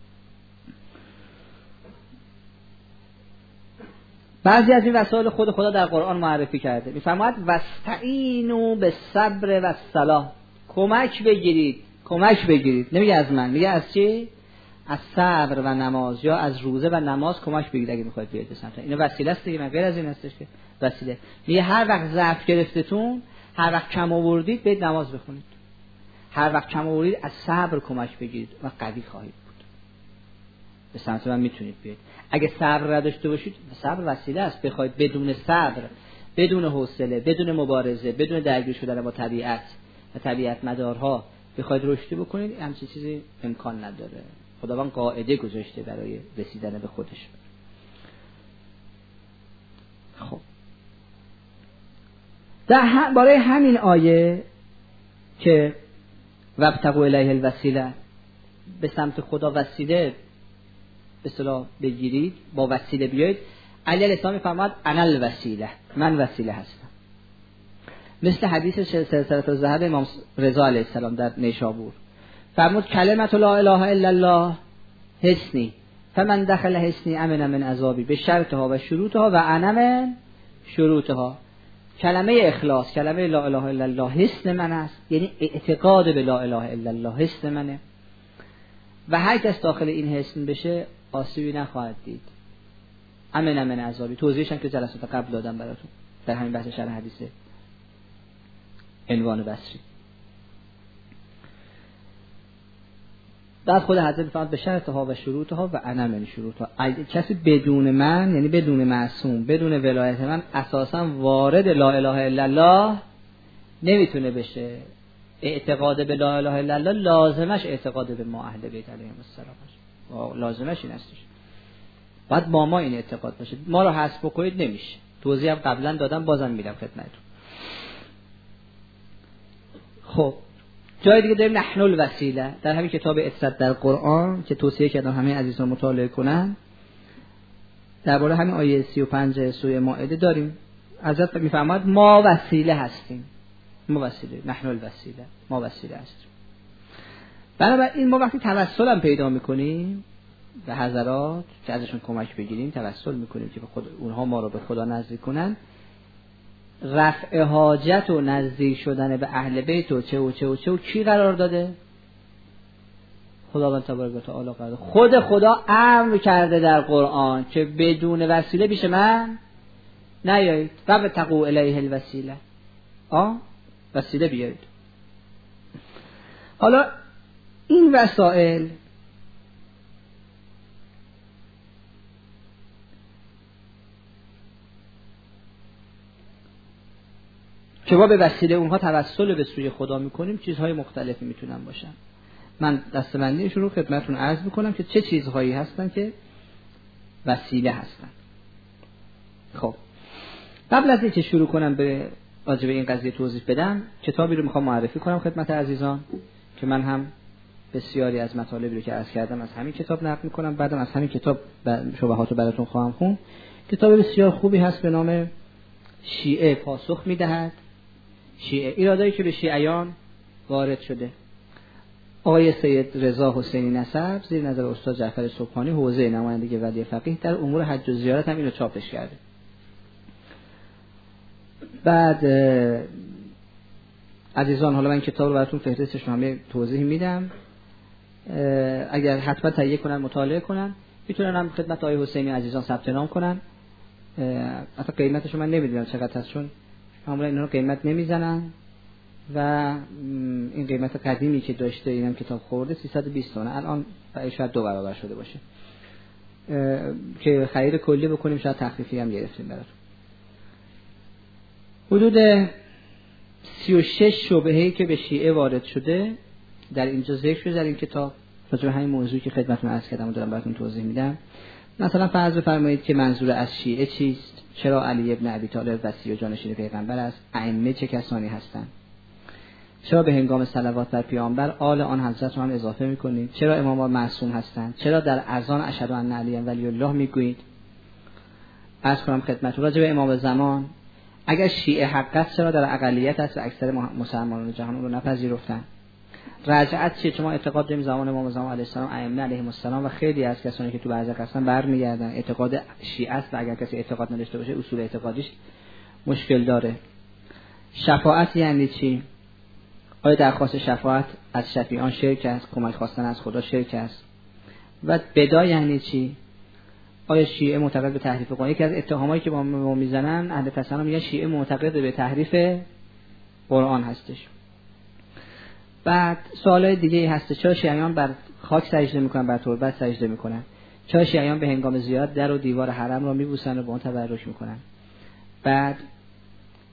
بعضی از این وسایل خود خدا در قرآن معرفی کرده. میفرماید واستعینوا بالصبر والصلاة، کمک بگیرید، کمک بگیرید. نمیگه از من، میگه از چی؟ از صبر و نماز، یا از روزه و نماز کمک بگیرید اگه میخواید بیاید به سمت. این وسیله است دیگه، غیر از این هستش که وسیله. میگه هر وقت ضعف گرفتتون، هر وقت کم آوردید، برید نماز بخونید. هر وقت کم آوردید از صبر کمک بگیرید و قوی خواهید بود. به سمت من میتونید بیاید. اگه صبر نداشته باشید، صبر وسیله است. بخواید بدون صبر، بدون حوصله، بدون مبارزه، بدون درگیر شدن با طبیعت و طبیعت مدارها بخواید رشد بکنید، همچین چیزی امکان نداره. خداوند قاعده گذاشته برای رسیدن به خودش. خب در برای همین آیه که وابتغوا الیه الوسیله، به سمت خدا وسیله به اصطلاح بگیرید، با وسیله بیایید. علی علیه السلام فرمود انا الوسیله، من وسیله هستم. مثل حدیث سلسله الذهب امام رضا علیه السلام در نیشابور فرمود کلمت لا اله الا الله حصنی فمن دخل حصنی امن من عذابی به شرطها و شروطها و انا من شروطها. کلمه اخلاص، کلمه لا اله الا الله حصن من است، یعنی اعتقاد به لا اله الا الله حصن منه و هر کس داخل این حصن بشه آسیبی نخواهد دید. امن من عذابی توضیحش هم که جلسات قبل دادم براتون در همین بحث شرح حدیثه عنوان بصری. بعد خود حضرت میفرماد به شرطها و شروطها و انا من شروطها. کسی بدون من، یعنی بدون معصوم، بدون ولایت من اساسا وارد لا اله الا الله نمیتونه بشه. اعتقاد به لا اله الا الله لازمش اعتقاد به ما اهل بیت علیهم السلام، لازمش این هستش. بعد با ما این اعتقاد باشه. ما رو حذف بکنید نمیشه. توضیح هم قبلا دادم، بازم میدم خدمتتون. خب جای دیگه داریم نحن الوسیله در همین کتاب اطرد در قرآن که توصیه کردم همه عزیزان مطالعه کنن. درباره همین آیه سی و پنج سوره مائده داریم. حضرت میفرماد ما وسیله هستیم، ما وسیله، نحن الوسیله، ما وسیله هستیم. بنابراین ما وقتی توسل هم پیدا میکنیم به حضرات که ازشون کمک بگیریم، توسل میکنیم که به خود اونها ما رو به خدا نزدیک کنن، رفع حاجت و نزدیک شدن به اهل بیت و چه و چه و چه و کی قرار داده؟ خداوند تبارک و تعالی قرار داده. خود خدا امر کرده در قرآن که بدون وسیله پیش من نیایید. وابتغوا الیه الوسیله، آه وسیله بیایید. حالا این وسائل که ما به وسیله اونها توسل به سوی خدا میکنیم چیزهای مختلفی میتونن باشن. من دستبندیشون رو خدمتتون عرض میکنم که چه چیزهایی هستن که وسیله هستن. خب قبل از اینکه شروع کنم به راجع به این قضیه توضیح بدم، کتابی رو میخوام معرفی کنم خدمت عزیزان که من هم بسیاری از مطالبی رو که عرض کردم از همین کتاب نقل میکنم، بعدم از همین کتاب شبهات رو براتون خواهم خوند. کتاب بسیار خوبی هست به نام شیعه پاسخ میدهد. شیعه، ایرادایی که به شیعیان وارد شده. آقای سید رضا حسینی نسب زیر نظر استاد جعفر سبحانی حوزه نمایندگی ولی فقیه در امور حج و زیارت هم اینو چاپش کرده. بعد عزیزان حالا من کتاب رو براتون فهرستش رو همه توضیح میدم، اگر حتما تهیه کنن مطالعه کنن میتونن هم خدمت آقای حسینی عزیزان ثبت نام کنن. اصلا قیمتش رو من نمیدونم چقدر هست چون معمولا اینا رو قیمت نمیزنن و این قیمت قدیمی که داشته اینم کتاب خورده سیصد و بیست تومن، الان شاید دو برابر شده باشه. که خرید کلی بکنیم شاید تخفیفی هم گرفتیم براتون. حدود سی و شش شبهه‌ای که به شیعه وارد شده در اینجا ذکر شده در این کتاب. راجع به همین موضوعی که خدمتتون عرض کردم و دارم براتون توضیح میدم. مثلا فرض بفرمایید که منظور از شیعه چیست؟ چرا علی ابن ابی طالب وصی و جانشین پیغمبر است؟ ائمه چه کسانی هستند؟ چرا به هنگام صلوات بر پیامبر آل آن حضرت رو هم اضافه میکنید؟ چرا امامان معصوم هستند؟ چرا در اذان اشهد ان علی ولی الله میگویید؟ عرض کنم خدمتتون راجع به امام زمان، اگر شیعه حق است چرا در اقلیت است و اکثر مسلمانان جهان اون رو نپذیرفتند؟ رجعت چیه؟ چون ما اعتقاد داریم زمان امام زمان علیه السلام ائمه علیهم السلام و خیلی از کسانی که تو برزخ هستن برمیگردن. اعتقاد شیعه است و اگر کسی اعتقاد نداشته باشه اصول اعتقادیش مشکل داره. شفاعت یعنی چی؟ آیا درخواست شفاعت از شفیعان شرک است؟ کمک خواستن از خدا شرک است؟ و بدا یعنی چی؟ آیا شیعه معتقد به تحریف قرآن؟ یکی از اتهامایی که با ما میزنن اهل تسنن میگن شیعه معتقد به تحریف قرآن هستش. بعد سوالای دیگه هست، چرا شیعیان بر خاک سجده میکنن، بر تربت سجده میکنن؟ چرا شیعیان به هنگام زیارت در و دیوار حرم را میبوسن و با اون تبرک میکنن؟ بعد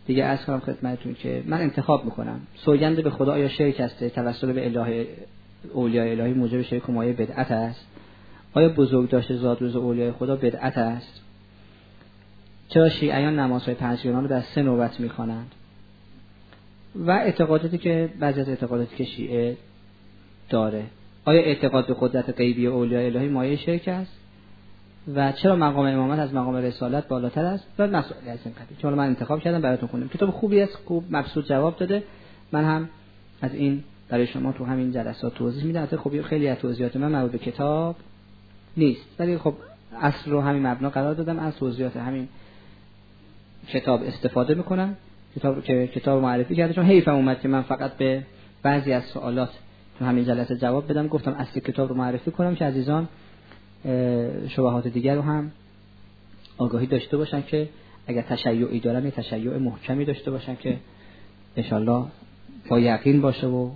دیگه عرض کنم خدمتتون که من انتخاب میکنم سوگند به خدا آیا شرک است، توسل به الهه اولیاء الهی موجب شرک و مایه بدعت است، آیا بزرگ داشته ذات روز اولیاء خدا بدعت است، چرا شیعیان نمازهای پنجگانه رو در سه نوبت میخوانند و اعتقاداتی که بعضی از اعتقاداتی که شیعه داره، آیا اعتقاد به قدرت غیبی اولیاء الهی مایه شرک است و چرا مقام امامت از مقام رسالت بالاتر است و مسائل از این قبیل. چون من انتخاب کردم براتون خوندم، کتاب خوبی است، خوب مبسوط جواب داده. من هم از این برای شما تو همین جلسات توضیح میدم. البته خب خیلی از توضیحات من مربوط به کتاب نیست، ولی خب اصل رو همین مبنا قرار دادم، از توضیحات همین کتاب استفاده میکنم. کتاب رو که کتاب معرفی کرده، چون حیفم اومد که من فقط به بعضی از سوالات تو همین جلسه جواب بدم، گفتم اصل کتاب رو معرفی کنم که عزیزان شبهات دیگر رو هم آگاهی داشته باشن که اگر تشیعی دارن یه تشیع محکمی داشته باشن که انشالله با یقین باشه و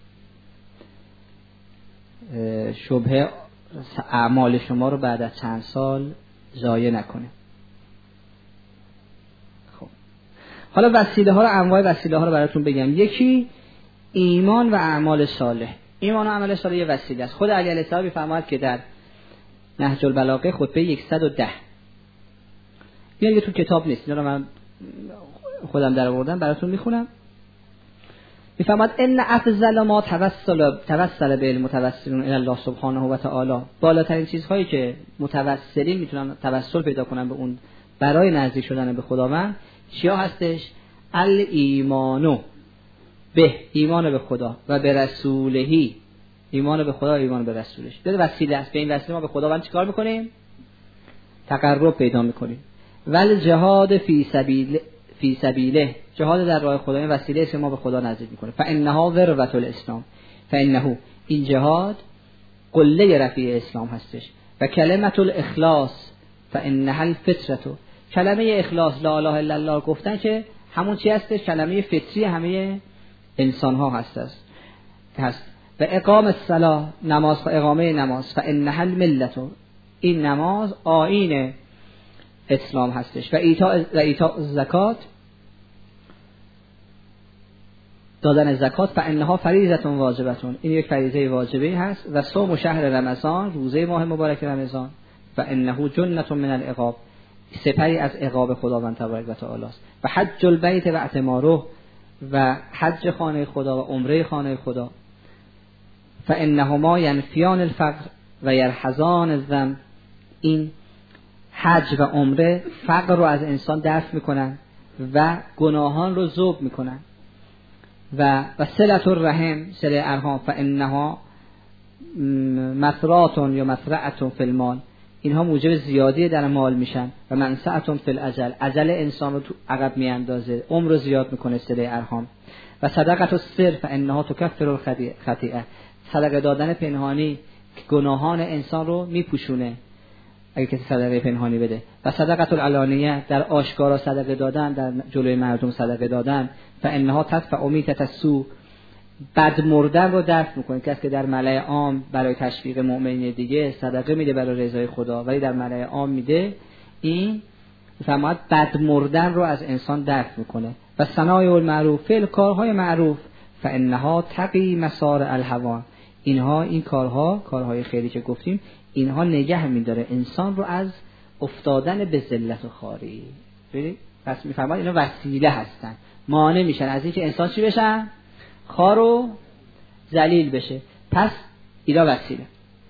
شبهه اعمال شما رو بعد از چند سال ضایع نکنه. خب حالا وسیله ها رو، انواع وسیله ها رو براتون بگم. یکی ایمان و اعمال صالح. ایمان و اعمال صالح یه وسیله است. خود علی علیه السلام می‌فرماید که در نهج البلاغه خطبه صد و ده، این دیگه تو کتاب نیست، اینا رو من خودم در آوردم براتون میخونم. میفرماید ان افضل ما توسل توسل به المتوسلون الی الله سبحانه و تعالی، بالاترین چیزهایی که متوسلین میتونن توسل پیدا کنن به اون برای نزدیک شدن به خداوند چیا هستش؟ الایمانو به، ایمان به خدا، و به رسولهی، ایمان به خدا و ایمان به رسولش. ده وسیله است. به این وسیله ما به خداوند چیکار میکنیم؟ تقرب پیدا میکنیم. ول جهاد فی سبیل فی سبیله، جهاد در راه خدا این وسیله است که ما به خدا نزدیک میکنه. فانها ذروة الاسلام، فانه این جهاد قله رفیع اسلام هستش. و کلمت الاخلاص فانها الفطره، کلمه اخلاص لا اله الا الله گفتن که همون چی هستش؟ کلمه فطری همه انسان ها هست است هست. و اقام الصلاه، نماز، اقامه نماز، فانها الملت، این نماز آیین اسلام هستش. و ایتاء و ایتاء زکات، دادن زکات، فانها فریضه واجبه، این یک فریضه واجبه هست. و صوم شهر رمضان، روزه ماه مبارک رمضان، فانه جنة من العقاب، سپری از عقاب خداوند تبارک و تعالی است. و حج البیت و اعتماره، و حج خانه خدا و عمره خانه خدا، فانهما ینفیان الفقر و یرحزان الذنب، این حج و عمره فقر رو از انسان دفع میکنن و گناهان رو ذوب میکنن. و و صلة الرحم، صله ارحام، فانها مثرات یا مسرعة فی المال، اینها موجب زیادی در مال میشن. و منسعة فی الاجل، اجل انسان رو تو عقب میاندازه، عمر رو زیاد میکنه صله ارحام. و صدقة السر فانها تکفر الخطیئه، صدقه دادن پنهانی که گناهان انسان رو میپوشونه اگه کسی صدقه پنهانی بده. و صدقه العلانیه، در آشکارا صدقه دادن، در جلوی مردم صدقه دادن، فانها تدفع میتة السوء، بد مردن رو دفع میکنه. کسی که در ملأ عام برای تشویق مؤمنین دیگه صدقه میده برای رضای خدا، ولی در ملأ عام میده، این فرمود بد مردن رو از انسان دفع میکنه. و صنایع المعروف، فعل کارهای معروف، فانها تقی مسار الهوان، اینها این کارها، کارهای خیری که گفتیم، اینها نگه میداره انسان رو از افتادن به ذلت و خواری. ببینید پس میفرماد اینا وسیله هستن، مانع میشن از اینکه انسان چی بشن؟ خوار و ذلیل بشه. پس اینا وسیله.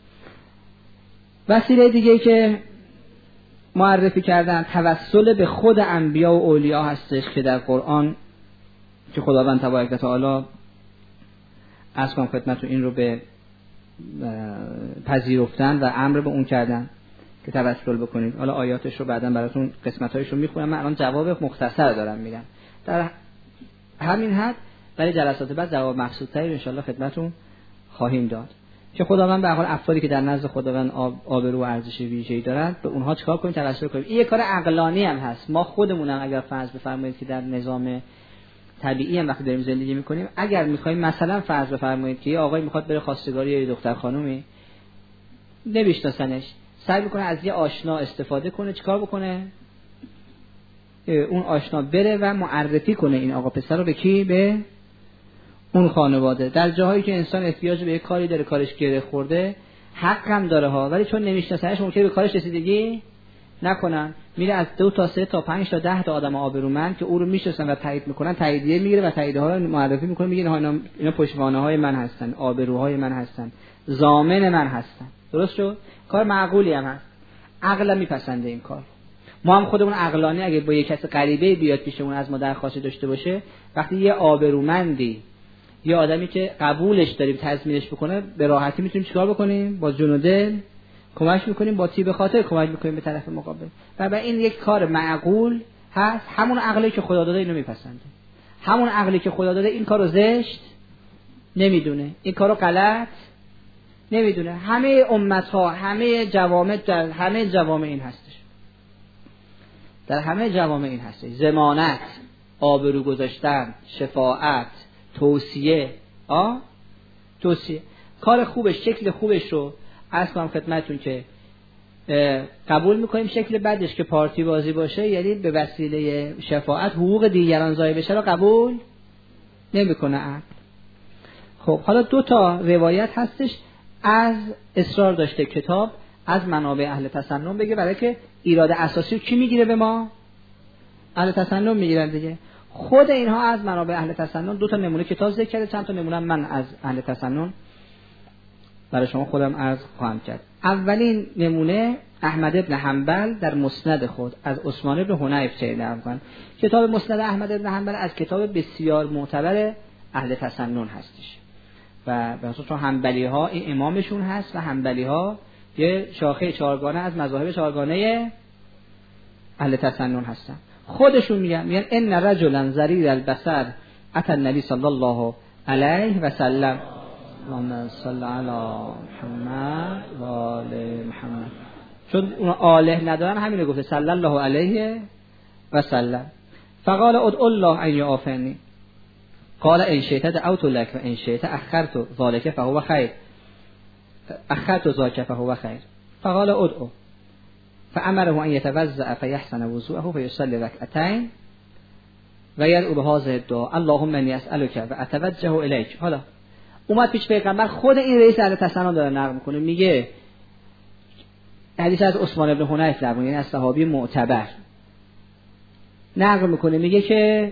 وسیله دیگه که معرفی کردن توسل به خود انبیا و اولیا هستش که در قرآن که خداوند تبارک و تعالی از کنم خدمتتون این رو به پذیرفتن و امر به اون کردن که توسل بکنید. حالا آیاتش رو بعداً براتون قسمت‌هایش رو میخونم، من الان جواب مختصر دارم میگم در همین حد، ولی جلسات بعد جواب مبسوط‌تری ان شاءالله خدمتتون خواهیم داد که خداوند به هر حال افرادی که در نزد خداوند آبرو و ارزش ویژه‌ای دارند به اونها چیکار کنیم؟ توسل کنیم. این یک کار عقلانی هم هست. ما خودمون اگر فرض بفرمایید که در نظام طبیعی هم وقتی داریم زندگی میکنیم، اگر میخوایم مثلا فرض بفرمایید که یه آقای میخواد بره خواستگاری یه دختر خانومی، نمیشناسنش، سعی میکنه از یه آشنا استفاده کنه، چیکار بکنه؟ اون آشنا بره و معرفی کنه این آقا پسر رو به کی؟ به اون خانواده. در جاهایی که انسان احتیاج به یک کاری داره، کارش گره خورده، حق هم داره ها، ولی چون نمیشناسنش ممکنه به کارش رسیدگی نکنن. میره از دو تا سه تا پنج تا ده تا آدم آبرومند که او رو میشناسن و تایید میکنن تاییدیه میگیره و تاییدیه ها رو معرفی میکنه، میگه اینا اینا پشتوانه های من هستن، آبروهای من هستن، ضامن من هستن. درست شد؟ کار معقولی هم هست، عقل میپسنده این کار. ما هم خودمون عقلانی اگه با یک کس غریبه بیاد پیشمون از ما درخواست داشته باشه، وقتی یه آبرومندی، یه آدمی که قبولش داریم تضمینش بکنه، به راحتی میتونیم چیکار بکنیم؟ با جون و دل کمک میکنیم، با تیب خاطر کمک میکنیم به طرف مقابل. و به این یک کار معقول هست. همون عقلی که خدا داده اینو میپسنده، همون عقلی که خدا داده این کارو زشت نمیدونه، این کارو غلط نمیدونه. همه امت ها، همه جوامع، در همه جوامع این هستش، در همه جوامع این هستش. ضمانت، آبرو گذاشتن، شفاعت، توصیه، آ توصیه، کار خوبش، شکل خوبش رو عرض کنم خدمتتون که قبول میکنیم، شکل بعدش که پارتی بازی باشه، یعنی به وسیله شفاعت حقوق دیگران ضایع بشه، رو قبول نمیکنه عقل. خب حالا دو تا روایت هستش از اصرار داشته کتاب از منابع اهل تسنن بگه، برای که ایراد اساسی رو کی میگیره؟ به ما اهل تسنن میگیرن دیگه. خود اینها از منابع اهل تسنن دو تا نمونه کتاب ذکر کرده، چند تا نمونه من از اهل تسنن برای شما خودم عرض خواهم کرد. اولین نمونه احمد ابن حنبل در مسند خود از عثمان ابن حنیف چه کن. کتاب مسند احمد ابن حنبل از کتاب بسیار معتبر اهل تسنن هستش و به خصوص حنبلی ها این امامشون هست و حنبلی ها یه شاخه چهارگانه از مذاهب چهارگانه اهل تسنن هستن. خودشون میگن میگن ان رجلا ضریر البصر اتى النبی صلی الله علیه و سلم، اللهم صل علی محمد و آل محمد، چون اون آله ندارن همین رو گفته صلی الله علیه و سلم. فقال ادعو الله ان یعافنی، قال ان شئت دعوت لك و ان شئت اخرت ذلك فهو خیر، اخرت ذلك فهو خیر. فقال ادعو فامره ان يتوضا فيحسن وضوءه فيصلي ركعتين و يدعو بهذه الدعاء اللهم اني اسالك و اتوجه اليك. حالا اومد پیش پیغمبر، خود این رئیس اهل تسنن داره نقل میکنه، میگه حدیث از عثمان ابن حنیف نقل، یعنی از صحابی معتبر نقل میکنه، میگه که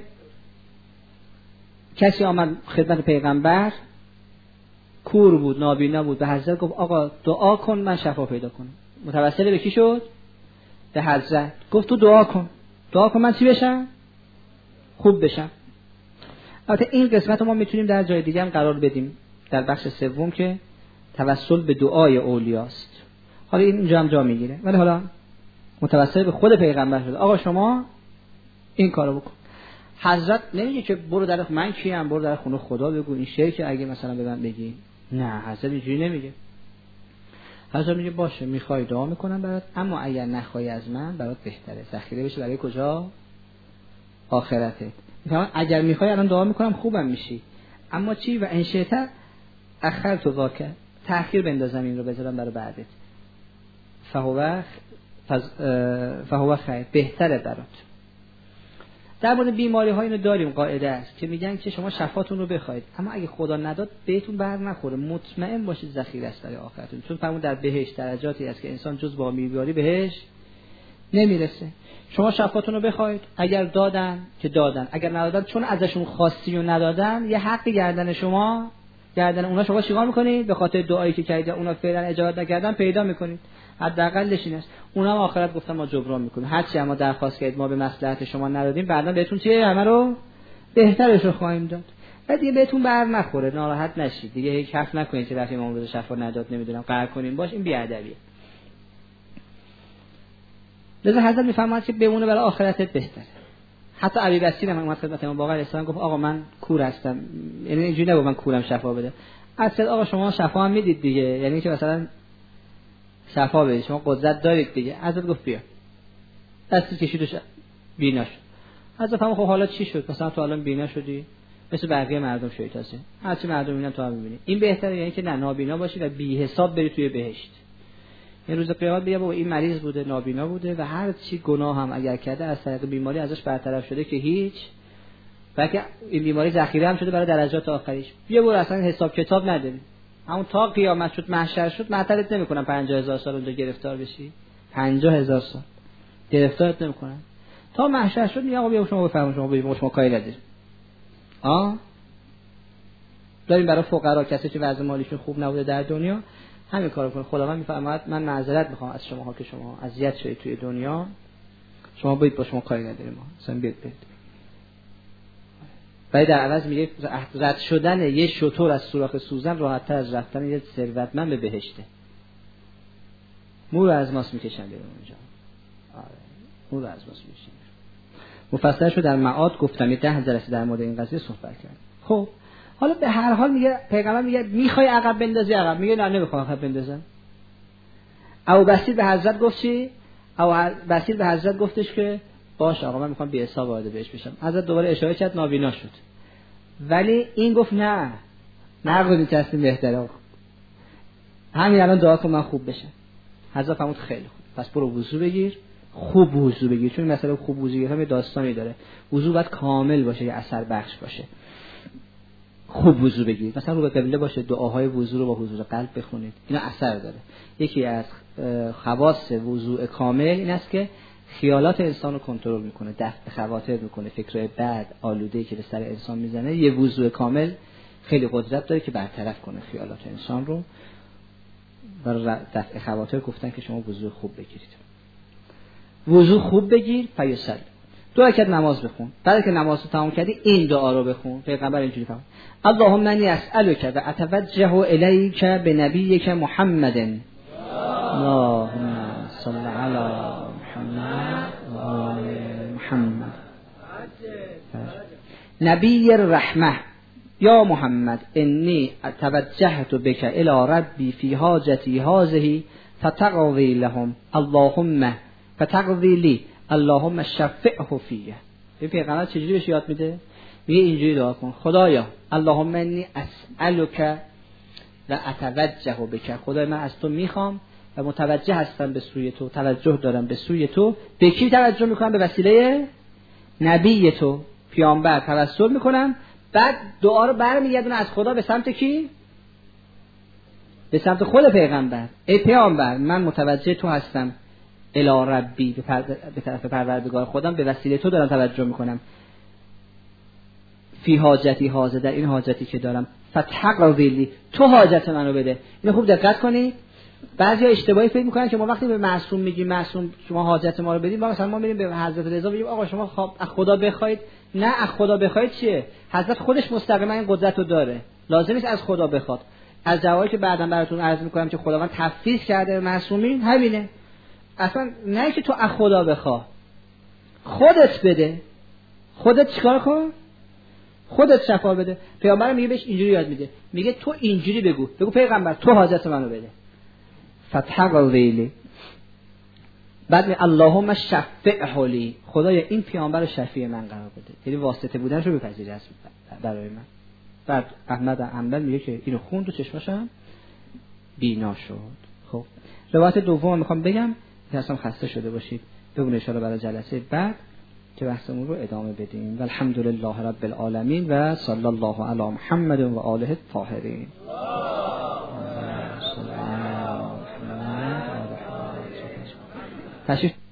کسی آمد خدمت پیغمبر، کور بود، نابینا بود، به حضرت گفت آقا دعا کن من شفا پیدا کنم. متوسل به کی شد؟ به حضرت. گفت تو دعا کن، دعا کن من چی بشم؟ خوب بشم. البته این قسمت رو ما میتونیم در جای دیگه هم قرار بدیم، در بخش سوم که توسل به دعای اولیاست. حالا این اینجا هم جا میگیره، ولی حالا متوسل به خود پیغمبر شد، آقا شما این کارو بکن. حضرت نمیگه که برو در من کیم، برو در خونه خدا بگو این شیء که اگه مثلا به من بگی، نه حضرت اینجوری نمیگه. حضرت میگه باشه میخوای دعا میکنم برات، اما اگر نخوای از من برات بهتره، ذخیره بشه برای کجا؟ آخرتت. میگم اگر میخوای الان دعا میکنم خوبم میشی، اما چی؟ و ان شئت اخرت ذاک، تأخیر بندازم این رو بذارم برای بعدت، فهو فهو خیر، بهتره برات. در مورد بیماری ها اینو داریم قاعده است که میگن که شما شفاتون رو بخواید، اما اگه خدا نداد بهتون بر نخوره، مطمئن باشید ذخیره است برای آخرتون. چون فرمود در بهشت درجاتی است که انسان جز با بیماری بهش نمیرسه. شما شفاتون رو بخواید، اگر دادن که دادن، اگر ندادن چون ازشون خواستی و ندادن، یه حقی گردن شما، گردن اونا، شما چیکار میکنید؟ به خاطر دعایی که کردید اونا فعلا اجابت نکردن پیدا میکنید. حداقلش این است. اونا هم آخرت گفتن ما جبران میکنیم، هر چی ما درخواست کردید ما به مصلحت شما ندادیم، بعدا بهتون چیه؟ همه رو بهترش رو خواهیم داد. بعد دیگه بهتون بر نخوره، ناراحت نشید دیگه، هیچ حرف نکنید که وقتی امام روز شفا نداد نمیدونم قهر کنین باش، این بی‌ادبیه. لذا حضرت میفرماید که بمونه برای آخرتت بهتره. حتی ابی بصیر هم اومد خدمت امام باقر اسلام گفت آقا من کور هستم، یعنی اینجوری نگفت من کورم شفا بده، اصلا آقا شما شفا هم میدید دیگه، یعنی که مثلا شفا بدید، شما قدرت دارید دیگه. حضرت گفت بیا، دستی کشید و بینا شد. حضرت هم خب حالا چی شد؟ مثلا تو الان بینا شدی مثل بقیه مردم شوی تاسه، هرچی مردم میبینن تو هم میبینی، این بهتره یعنی که نه نابینا باشی و بی حساب بری توی بهشت. یه روز قیامت بگه بابا این مریض بوده، نابینا بوده و هر چی گناه هم اگر کرده از طریق بیماری ازش برطرف شده که هیچ، بلکه این بیماری ذخیره هم شده برای درجات آخریش. بیا برو اصلا حساب کتاب نداری. همون تا قیامت شد محشر شد معطلت نمیکنن پنجاه هزار سال اونجا گرفتار بشی. پنجاه هزار سال گرفتارت نمیکنن. تا محشر شد میگه آقا بیا شما بفرمایید شما بیا شما کاری ندارید. آ داریم برای فقرا کسی که وضع مالیشون خوب نبوده در دنیا همین کارو کنه. خداوند میفرماید من معذرت میخوام از شماها که شما اذیت شدید توی دنیا، شما باید با شما کاری نداریم، ما اصلا بیاد بیاد. ولی در عوض میگه رد شدن یه شتر از سوراخ سوزن راحت‌تر از رفتن یه ثروتمند به بهشته. مو رو از ماست میکشن بیرون اونجا. آره مو رو از ماست میکشن. مفصلش رو در معاد گفتم، یه ده جلسه در مورد این قضیه صحبت کردم. خب حالا به هر حال میگه پیغمبر میگه میخوای عقب بندازی عقب، میگه نه نمیخوام عقب بندازم. ابو بصیر به حضرت گفت چی؟ ابو بصیر به حضرت گفتش که باش آقا من میخوام بی حساب وارد بهش بشم. حضرت دوباره اشاره کرد نابینا شد. ولی این گفت نه نقدی تصمیم بهتره آقا. همین الان دعا کن من خوب بشم. حضرت فرمود خیلی خوب. پس برو وضو بگیر، خوب وضو بگیر، چون مثلا خوب وضو گرفتن یه داستانی داره. وضو باید کامل باشه، یه اثر بخش باشه. خوب وضو بگیر، مثلا رو به قبله باشه، دعاهای وضو رو با حضور قلب بخونید، اینا اثر داره. یکی از خواص وضو کامل این است که خیالات انسان رو کنترل میکنه، دفع خواطر میکنه، فکرای بد آلوده‌ای که به سر انسان میزنه. یه وضو کامل خیلی قدرت داره که برطرف کنه خیالات انسان رو. برای دفع خواطر گفتن که شما وضو خوب بگیرید. وضو خوب بگیر، فیصل دو رکعت نماز بخون. بعد که نماز رو تمام کردی این دعا رو بخون. پیغمبر اینجوری فرمود: اللهم انی اسالک و اتوجه الیک بنبیک محمد. اللهم صل علی محمد و آل محمد. نبی الرحمه یا محمد انی توجهت بک الی ربی فی حاجتی هذه فتقضی لهم اللهم فتقضی لی اللهم شفعه فیه. این پیغمبر چجوری بهش یاد میده؟ میگه اینجوری دعا کن: خدایا اللهم انی اسالک و اتوجه بک، خدای من از تو میخوام و متوجه هستم به سوی تو، توجه دارم به سوی تو. به کی توجه میکنم؟ به وسیله نبی تو، پیامبر توسل میکنم. بعد دعا رو برمیگردونه از خدا به سمت کی؟ به سمت خود پیغمبر. ای پیامبر من متوجه تو هستم، الی ربی به, پر... به طرف پروردگار خودم، به وسیله تو دارم توجه میکنم. فی حاجتی حاضر، در این حاجتی که دارم، فتقضی لی، تو حاجت منو بده. اینو خوب دقت کنید. بعضیا اشتباهی فکر میکنن که ما وقتی به معصوم میگیم معصوم شما حاجت ما رو بدید، ما مثلا ما میریم به حضرت رضا بگیم آقا شما خواب از خدا بخواید. نه از خدا بخواید چیه؟ حضرت خودش مستقیما این قدرت رو داره، لازم نیست از خدا بخواد. از جوابی که بعداً براتون عرض میکنم که خداوند تفویض کرده معصومین همینه. اصلا نه که تو از خدا بخوا، خودت بده. خودت چیکار کن؟ خودت شفا بده. پیامبر میگه بهش اینجوری یاد میده، میگه تو اینجوری بگو، بگو پیغمبر تو حاجت منو بده. فتقضی لی. بعد می اللهم شفعه لی، خدایا این پیامبر رو شفیع من قرار بده، یعنی واسطه بودنشو بپذیر است برای من. بعد احمد حنبل میگه که اینو خوند و چشماشم بینا شد. خب روایت دوم میخوام بگم که اصلا خسته شده باشید، بگون ان شاء الله برای جلسه بعد که بحثمون رو ادامه بدیم. والحمدلله رب العالمین و صلی الله علی محمد و آله الطاهرین. تشریف